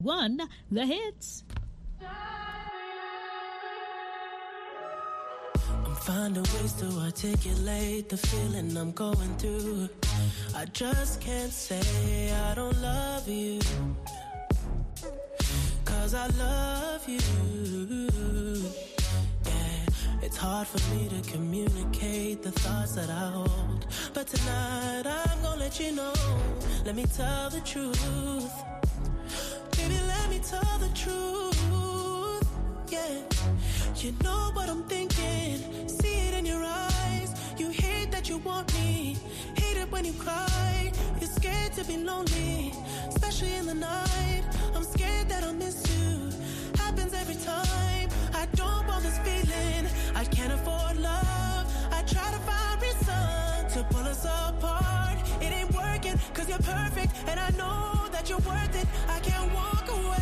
1, The Hits. I'm finding ways to articulate the feeling I'm going through. I just can't say I don't love you, 'cause I love you. Yeah, it's hard for me to communicate the thoughts that I hold, but tonight I'm gonna let you know. Let me tell the truth. Baby, let me tell the truth. Yeah, you know what I'm thinking. See it in your eyes. You hate that you want me. Hate it when you cry. You're scared to be lonely, especially in the night. I'm scared that I'll miss you. Happens every time. I don't want this feeling. I can't afford love. I try to find reason to pull us apart. It ain't working 'cause you're perfect, and I know that you're worth it. I can't walk away.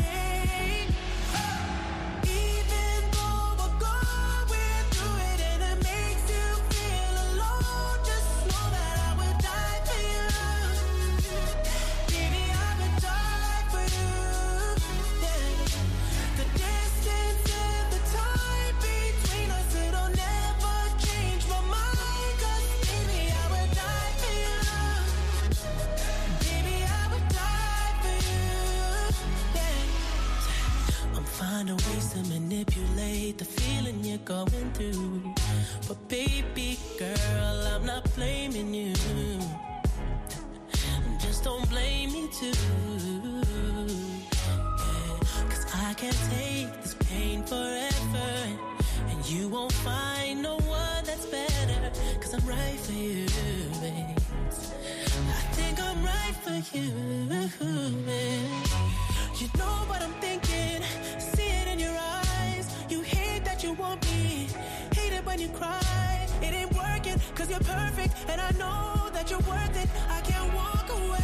Manipulate the feeling you're going through, but baby girl, I'm not blaming you. Just don't blame me too. Yeah, 'cause I can't take this pain forever, and you won't find no one that's better, 'cause I'm right for you, babe. I think I'm right for you, babe. You know what I'm thinking. See it in your eyes. You hate that you want me. Hate it when you cry. It ain't working 'cause you're perfect, and I know that you're worth it. I can't walk away.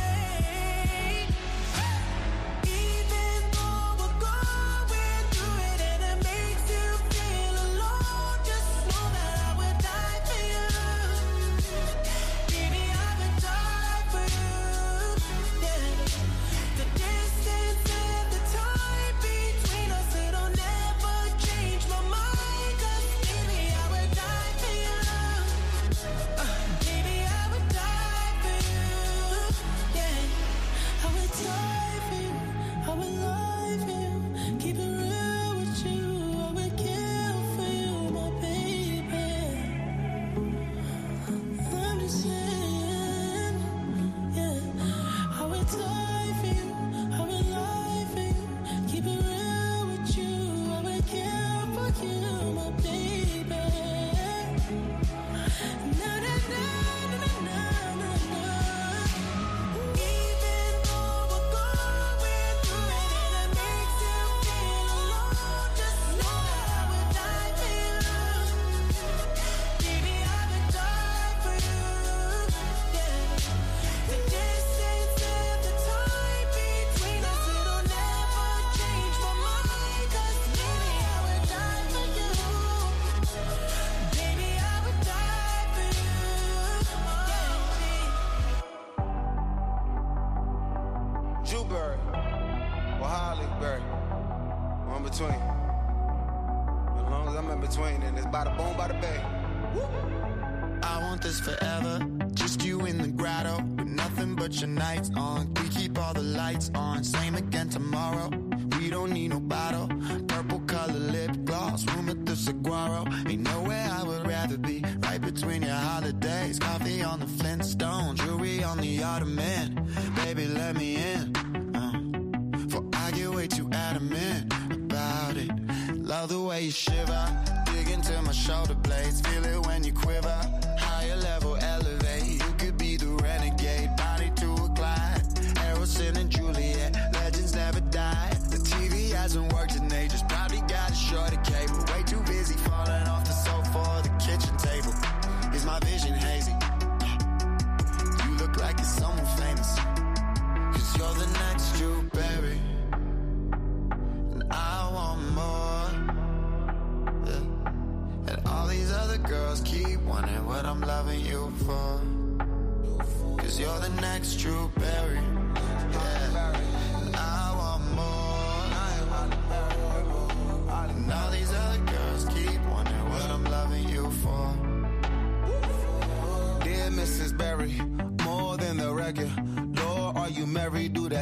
Cause you're the next Drew Barry. Yeah. And I want more.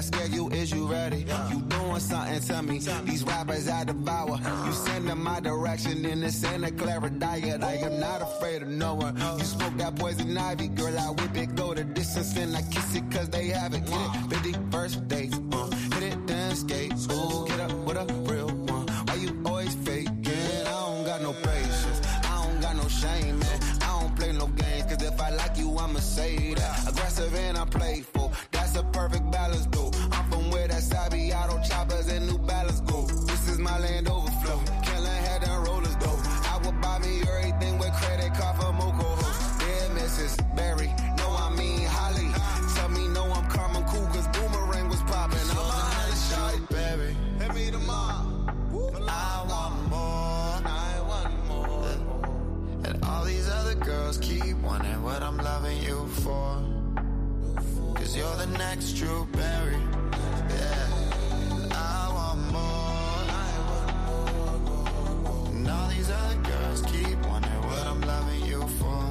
that scare you? Is you ready? You doing something to me. These rappers I devour. You send them my direction in the Santa Clara diet. I am not afraid of no one. You smoke that poison ivy, girl, I whip it, go the distance, and I kiss it cause they have it. Get it, 51st dates, hit it, then skate. Ooh, get up with a real one. Why you always faking? I don't got no patience, I don't got no shame, man. I don't play no games, cause if I like you, I'ma say that. Aggressive and I'm playful, that's a perfect balance, though. I'm from where that Sabiato choppers and New Balance go. This is my land overflow, killing head and rollers, though. I would buy me everything with credit card for Moco hoes. Dear Mrs. Berry, no, I mean Holly. Tell me no, I'm Carmen cool, cause Boomerang was popping. I'm a Holly shawty, baby. Hit me tomorrow. I want more. And all these other girls keep wanting what I'm loving you for. Cause you're the next Drew Barry. Yeah. I want more. And all these other girls keep wanting what I'm loving you for.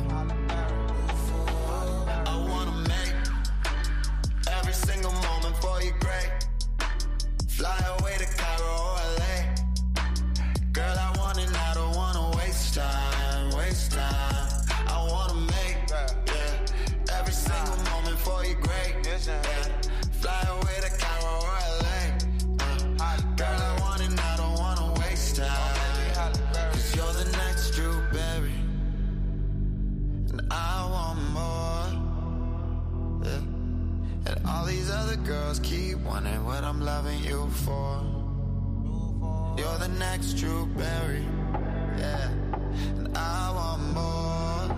I wanna make every single moment for you great. Fly away to Cairo or LA. Girl, I want it, I don't wanna waste time, waste time. I wanna make, every single moment for you great. Yeah. Fly away to Cairo or LA. Girl, I want it, I don't wanna waste time. Cause you're the next Drew Barry. And I want more. Yeah. And all these other girls keep wanting what I'm loving you for. You're the next Drew Barry. Yeah. And I want more.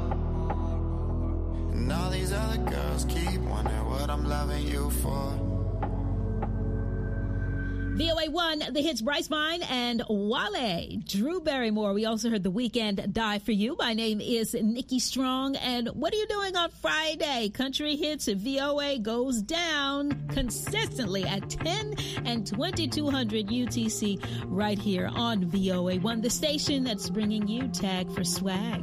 And all these other girls keep wondering what I'm loving you for. VOA1, the hits Bryce Vine and Wale. Drew Barrymore. We also heard The Weeknd, Die For You. My name is Nikki Strong. And what are you doing on Friday? Country Hits at VOA goes down consistently at 10 and 2200 UTC right here on VOA1, the station that's bringing you Tag for Swag.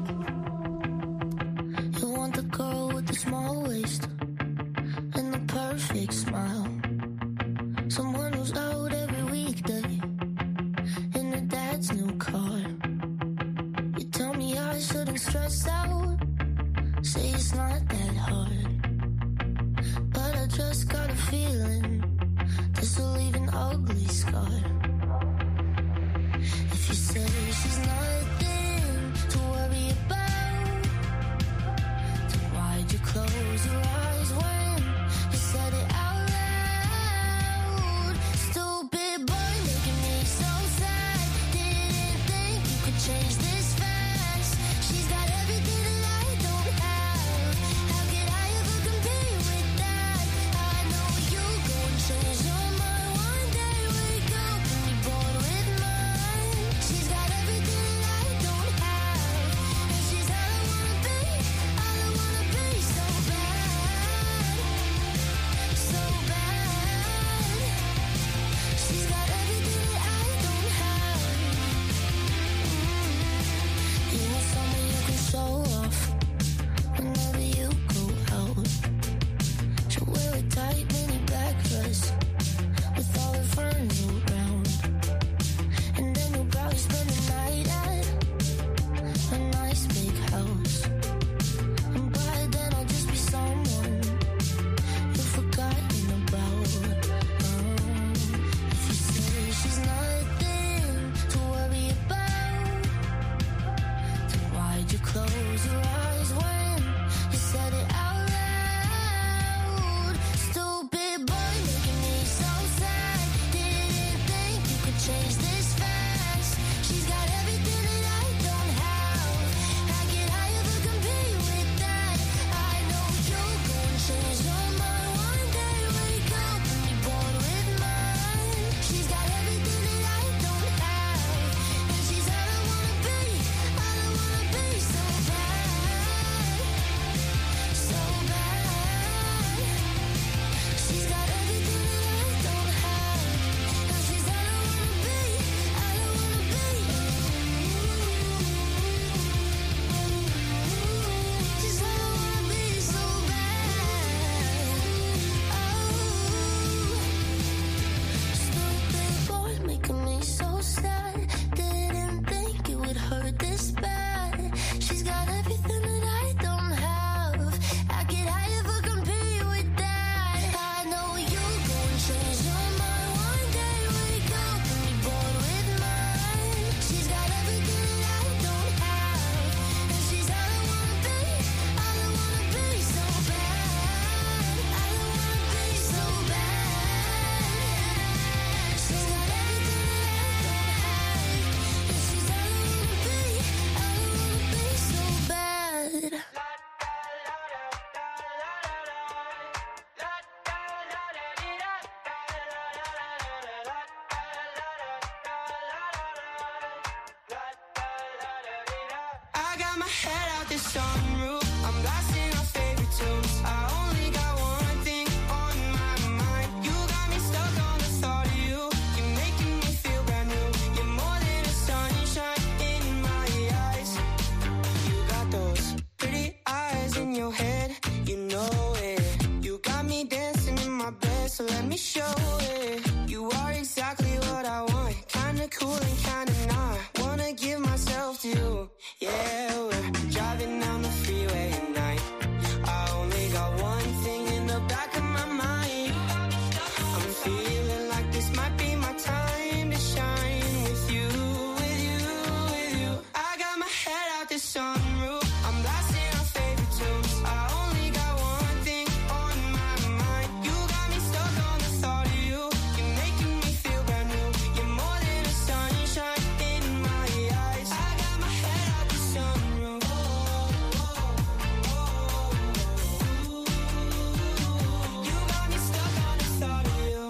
You want the girl with the small waist and the perfect smile. Someone who's out every weekday in her dad's new car. You tell me I shouldn't stress out, say it's not that hard. But I just got a feeling this will leave an ugly scar. If you say she's nothing to worry about, got my head out the sunroof. I'm blasting our favorite tunes. I only got one thing on my mind. You got me stuck on the thought of you. You're making me feel brand new. You're more than a sunshine in my eyes. You got those pretty eyes in your head. You know it. You got me dancing in my bed, so let me show it. You are exactly what I want. Kinda cool and kinda not. Wanna give myself to you. Yeah, we're driving down the freeway at night. I only got one thing in the back of my mind. I'm feeling like this might be my time to shine with you, with you, with you. I got my head out the sunroof. I'm blasting our favorite tunes. I only got one thing on my mind. You got me stuck on the thought of you. You're making me feel brand new. You're more than a sunshine in my eyes. I got my head out the sunroof. You got me stuck on the thought of you.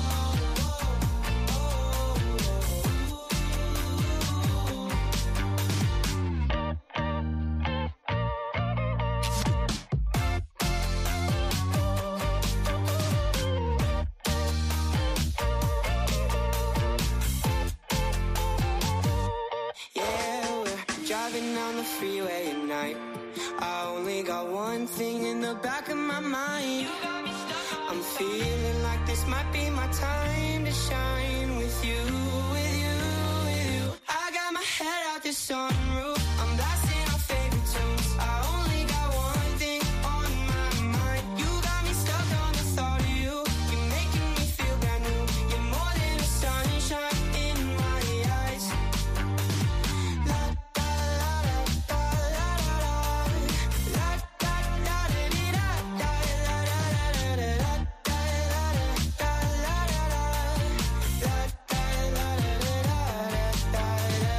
Yeah, we're driving down the freeway at night. I only got one thing in the back of my mind. I'm feeling like this might be my time to shine with you, with you, with you. I got my head out the sunroof. I'm blasting our favorite tunes. I only got one thing on my mind. You got me stuck on the thought of you. You're making me feel brand new. You're more than a sunshine in my eyes. La da la da da la da da. La da da da dee da da la da da da da la da da da la da da. La da la da da da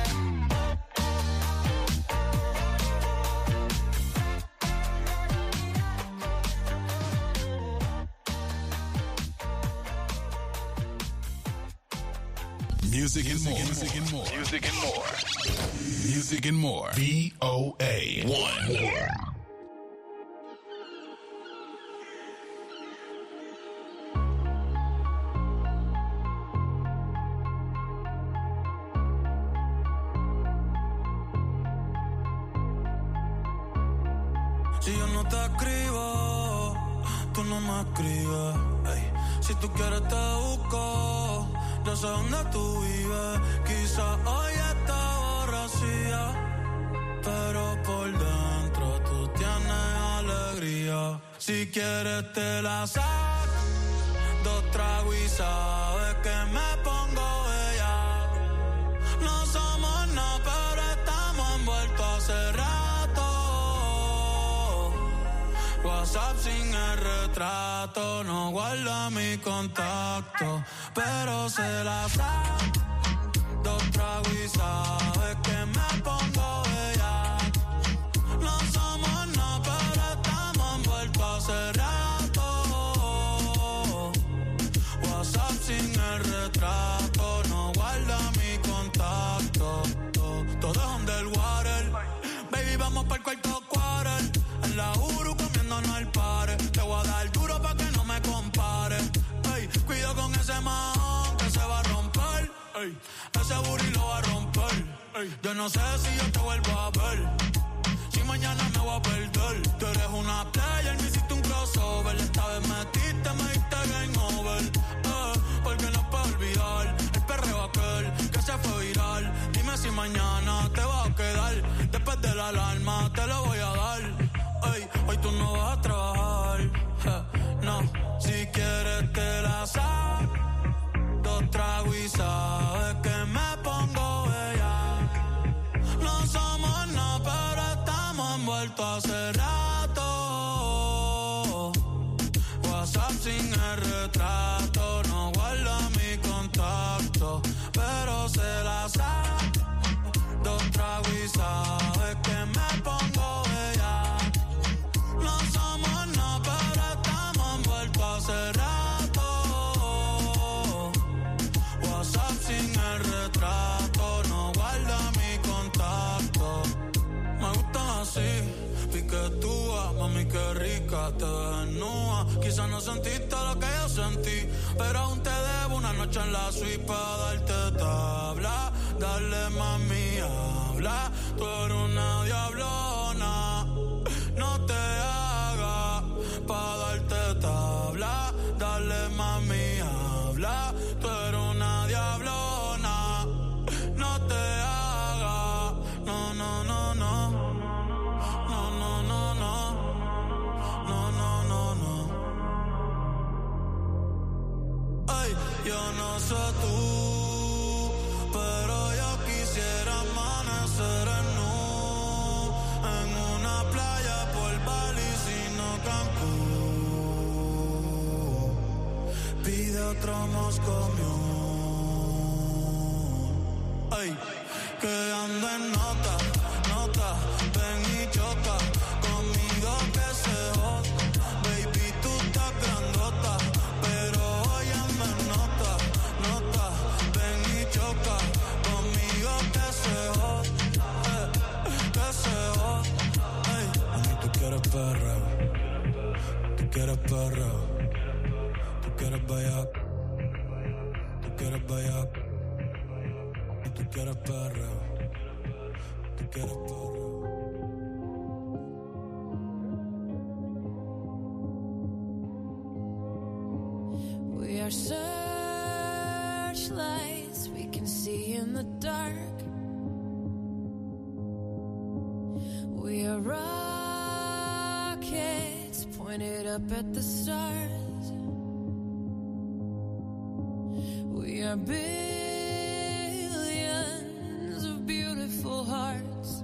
Music and more. Music and more. Music and more. Music and more. VOA1. Si yo no te escribo, tú no me escribes. Ey, si tú quieres te busco, yo sé dónde tú vives. Quizás hoy está borracía, pero por dentro tú tienes alegría. Si quieres te la saco, 2 tragos y sabes que me pongo bella. No somos nada, pero estamos envueltos hace rato. WhatsApp sin el retrato, no guarda mi contacto, pero se la sabe. 2 tragos y sabes que me pongo bella. No somos nada, pero estamos envueltos hace rato. WhatsApp sin el retrato, no guarda mi contacto. Todo es underwater. Baby, vamos pa'l cuarto quarter. En la Uru comiéndonos el pare. Te voy a dar duro pa' que no me compare. Ey, cuido con ese man que se va a romper. Ey, ese booty lo va a romper. Ey, yo no sé si yo te vuelvo a ver. Si mañana me voy a perder. Tú eres una player, me hiciste un crossover. Esta vez me diste game over. Porque no puedo olvidar el perreo aquel que se fue viral. Dime si mañana te va a quedar. Después de la alarma te lo voy a dar. Ey, hoy tú no vas a trabajar. No, si quieres te la saco. 2 tragos y sabes que me pongo bella. No somos nada, pero estamos envueltos hace rato. WhatsApp sin el retrato, no guarda mi contacto, pero se la sabe. 2 tragos y sabes que me pongo bella. No somos nada, pero estamos envueltos hace rato. WhatsApp sin el retrato, no guarda mi contacto. Me gusta te desnuda. Quizás no sentiste lo que yo sentí, pero aún te debo una noche en la suite para darte tabla. Dale mami, habla, tú eres una diablona. No te hagas pa' darte tabla. Dale mami, habla, tú eres una diablona. No te hagas, no, no, no, no. No, no, no, no. No, no, no, no. Ay, yo no sé tú, pero yo quisiera amanecer en nu, en una playa por Bali, sino Cancún. Pide otro Moscow Mule. Ay, que ando en nota, nota, ven y choca conmigo que se joda. Baby, tú estás grandota, pero óyeme nota, nota, ven y choca conmigo que se joda, que se joda. Ay, a mí tú quieres perreo, tú quieres perreo, tú quieres bellac, tú quieres bellac, y tú quieres perreo, tú quieres perreo. We are searchlights we can see in the dark. We are rockets pointed up at the stars. We are billions of beautiful hearts.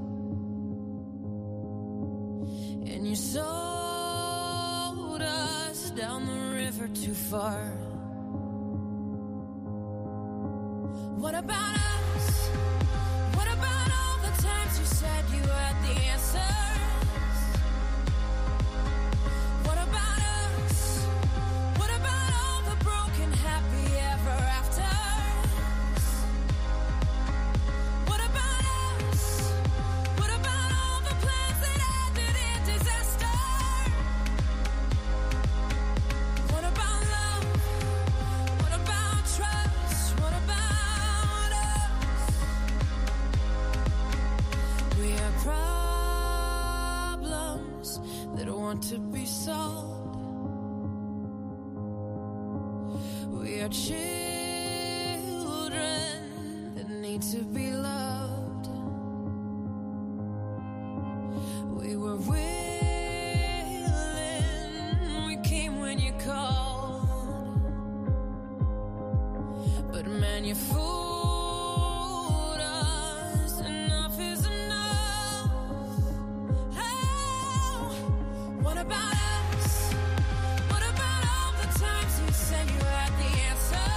And you sold us down the river too far. What about us? What about all the times you said you had the answers? What about us? What about all the broken happy ever afters? What about us? What about all the plans that ended in disaster? What about love? What about trust? What about us? We are problems that want to be solved. We are children that need to be loved. We were willing, we came when you called. But man, you fooled us. Enough is enough. Oh, what about us? What about all the times you said you had the answer?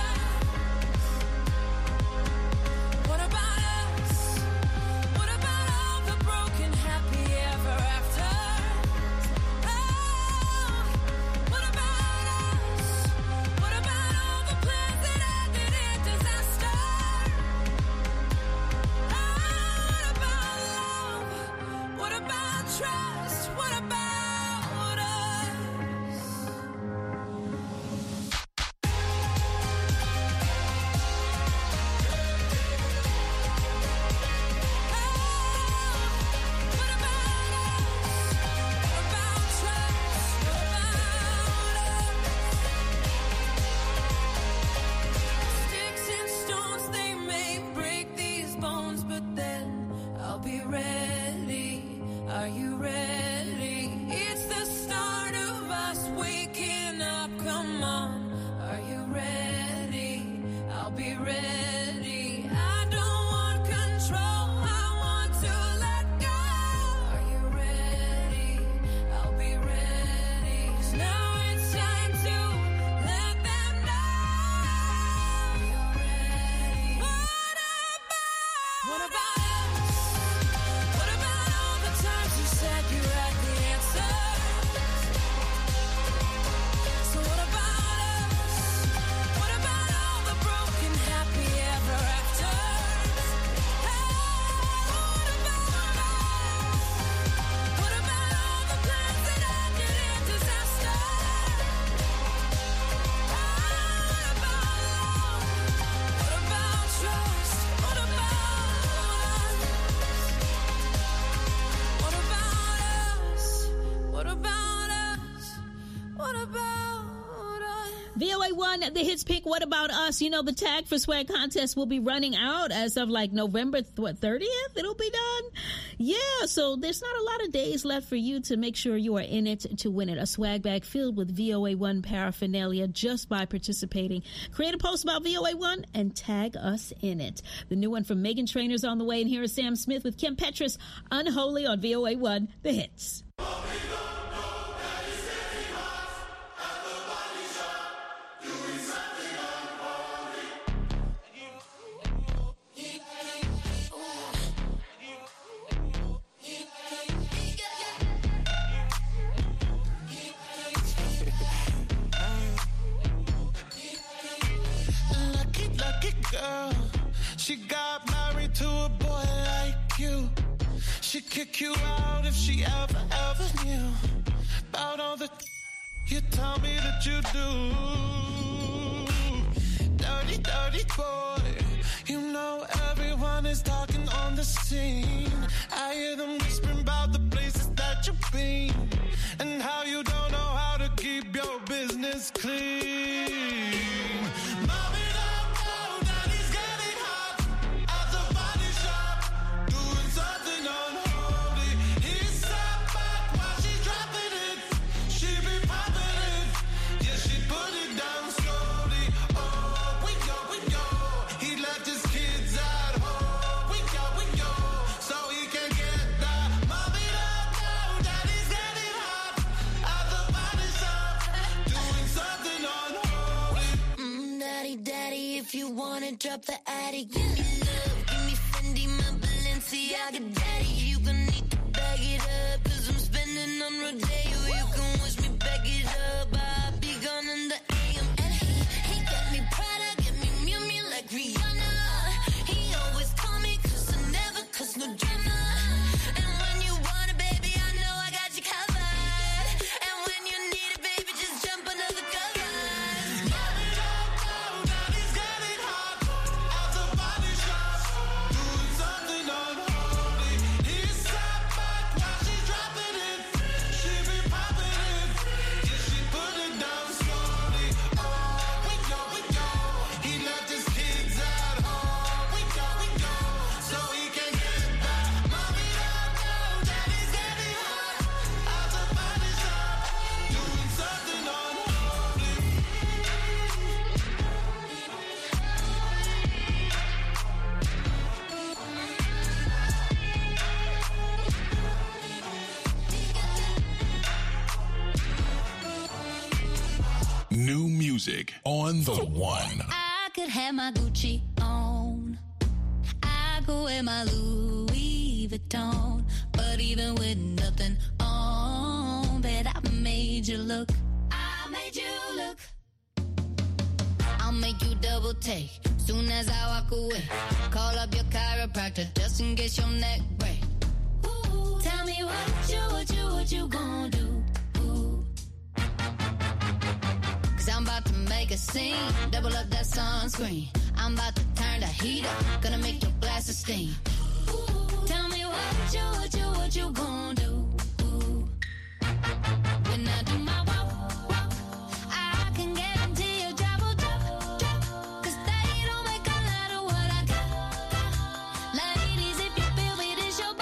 What about us? What about all the broken happy ever after? Oh, what about us? What about all the plans that ended in disaster? Oh, what about love? What about trust? What about us? What about us? What about trust? What about us? Sticks and stones, they may break these bones, but then I'll be ready. Are you ready? It's the start of us waking up. Come on, are you ready? I'll be ready. I don't want control, I want to let go. Are you ready? I'll be ready. 'Cause now it's time to let them know. Are you ready? What about us? What about all the times you said you had the answer? So what about us? What about all the broken happy VOA1, the hits pick What About Us? You know, the tag for swag contest will be running out as of like November 30th. It'll be done. Yeah, so there's not a lot of days left for you to make sure you are in it to win it. A swag bag filled with VOA1 paraphernalia just by participating. Create a post about VOA1 and tag us in it. The new one from Meghan Trainor's on the way, and here is Sam Smith with Kim Petras, Unholy on VOA1, the hits. Girl, she got married to a boy like you. She'd kick you out if she ever knew about all the you tell me that you do. Dirty, dirty boy. You know everyone is talking on the scene. I hear them whispering about the places that you've been and how you don't know how to keep your business clean. If you wanna drop the attic, give me love, give me Fendi, my Balenciaga daddy. You gon' need to bag it up, cause I'm spending on Rodeo. You can wish me back it up, I'll be gone in the AM. And he got me Prada, get me Miu Miu like Rihanna. He always call me cause I never cause no drama. And when you want it, baby, I know I got you covered. And when you need it, baby, just jump under the covers. New music on the one. I could have my Gucci on. I could wear my Louis Vuitton. But even with nothing on, bet I made you look. I made you look. I'll make you double take soon as I walk away. Call up your chiropractor just in case your neck break. Ooh, tell me what you gonna do? I'm about to make a scene, double up that sunscreen. I'm about to turn the heat up, gonna make your glasses steam. Ooh, tell me what you gonna do? Ooh. When I do my walk, I can guarantee you drop, cause they don't make a lot of what I got. Ladies, if you feel me, this your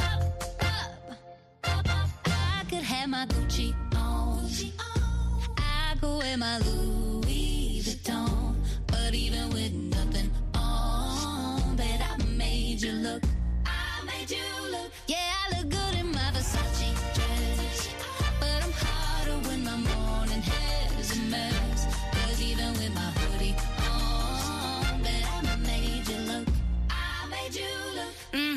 pop. I could have my Gucci on. I could wear my Louis Vuitton, but even with nothing on, bet I made you look. I made you look. Yeah, I look good in my Versace dress, but I'm hotter when my morning hair is a mess. Cause even with my hoodie on, bet I made you look. I made you look.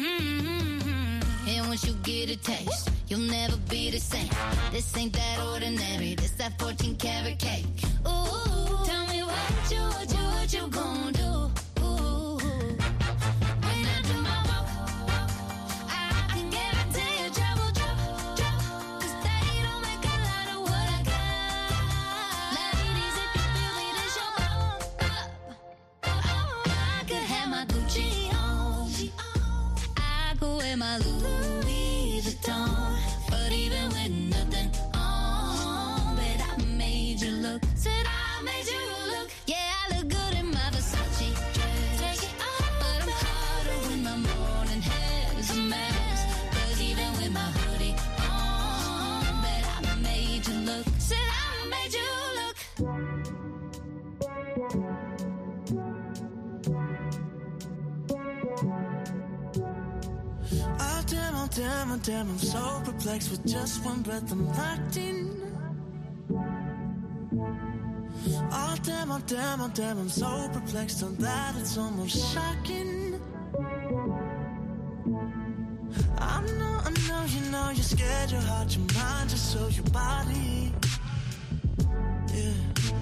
And once you get a taste, you'll never be the same. This ain't that ordinary. This that 14 karat cake. Ooh, tell me what you gonna do? Ooh, when I do my walk, I can guarantee you trouble. Cause they don't make a lot of what I got. Ladies, if you feel me, this your I could have my Gucci on. I could wear my Louis Vuitton. But even with nothing on, bet I made you look. Said I made you look. damn, oh damn, I'm so perplexed. With just one breath I'm locked in. Oh damn, oh damn, oh damn, I'm so perplexed on that it's almost shocking. I know, you know, you're scared, your heart, your mind, just so your body. Yeah.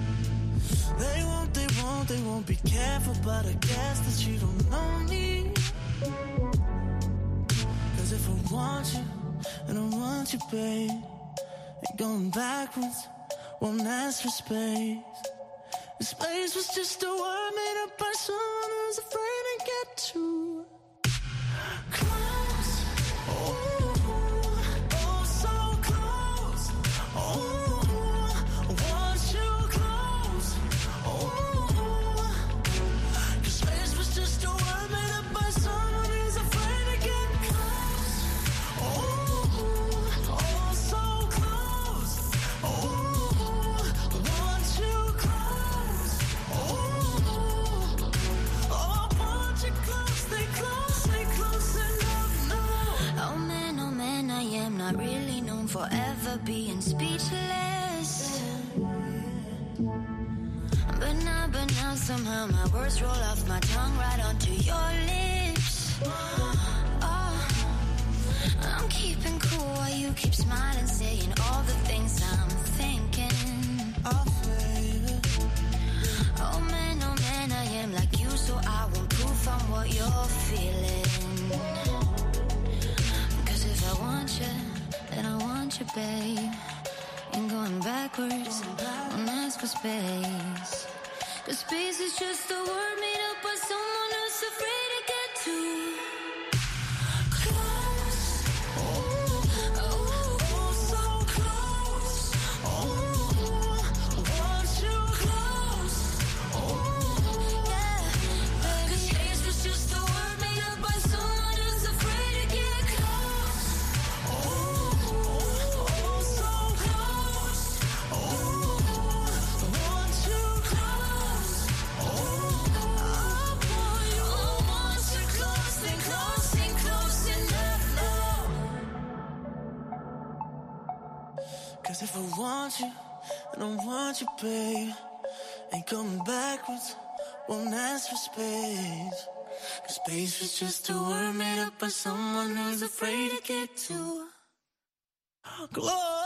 They won't be careful, but I guess that you don't know me. Cause if I want you, and I want you, babe, and going backwards, won't ask for space. The space was just a word made up by someone who's afraid to get too close. Oh, so close. Oh, I want you close. Oh, 'cause space was just a word made up by someone who's afraid to get close. Oh, so close. Oh, I want you close. Oh, I want you close. Stay close enough now. Oh man, I am not really known for ever being speechless. But now somehow my words roll off my tongue right onto your lips. Oh, I'm keeping cool while you keep smiling, saying all the things I'm thinking. Oh, baby. Oh man, I am like you, so I want proof on what you're feeling. Cause if I want you, then I want you, babe. Ain't going backwards, won't ask for space. Cause space is just a word made up by someone who's afraid to get too close. Oh, so close. Oh, I want you close. Yeah, baby. Cause space was just a word made up by someone who's afraid to get close. Oh, so close. Oh, I want you close. I want you close. Ain't close enough now. Cause if I want you, I don't want you, babe. Ain't coming backwards, won't ask for space. Cause space was just a word made up by someone who's afraid to get too close.